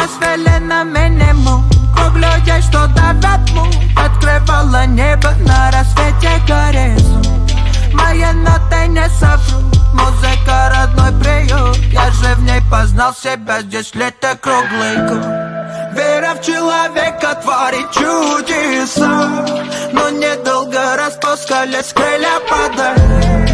свели на минимум. Гуглю есть, что давят му. Открывала небо, на рассвете горизонт. Мои ноты не соврут, музыка родной приют. Я же в ней познал себя, здесь лето круглый год. Вера в человека творит чудеса, но недолго распускались крылья падали.